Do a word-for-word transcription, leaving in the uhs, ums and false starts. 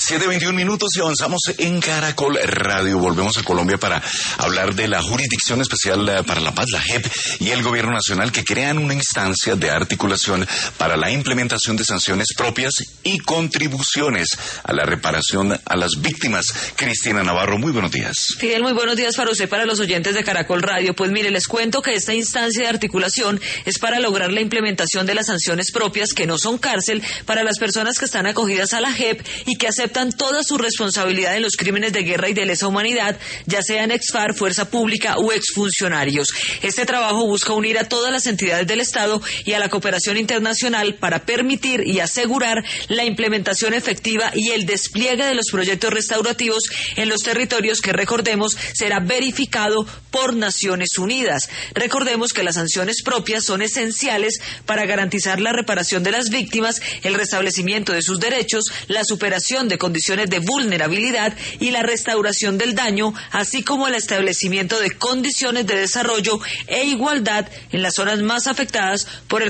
siete veintiún minutos y avanzamos en Caracol Radio. Volvemos a Colombia para hablar de la Jurisdicción Especial para la Paz, la J E P, y el Gobierno Nacional, que crean una instancia de articulación para la implementación de sanciones propias y contribuciones a la reparación a las víctimas. Cristina Navarro, muy buenos días. Fidel, muy buenos días para usted, para los oyentes de Caracol Radio. Pues mire, les cuento que esta instancia de articulación es para lograr la implementación de las sanciones propias, que no son cárcel, para las personas que están acogidas a la J E P y que aceptan toda su responsabilidad en los crímenes de guerra y de lesa humanidad, ya sean ex-FARC, fuerza pública o exfuncionarios. Este trabajo busca unir a todas las entidades del Estado y a la cooperación internacional para permitir y asegurar la implementación efectiva y el despliegue de los proyectos restaurativos en los territorios que, recordemos, será verificado por Naciones Unidas. Recordemos que las sanciones propias son esenciales para garantizar la reparación de las víctimas, el restablecimiento de sus derechos, la superación de condiciones de vulnerabilidad y la restauración del daño, así como el establecimiento de condiciones de desarrollo e igualdad en las zonas más afectadas por el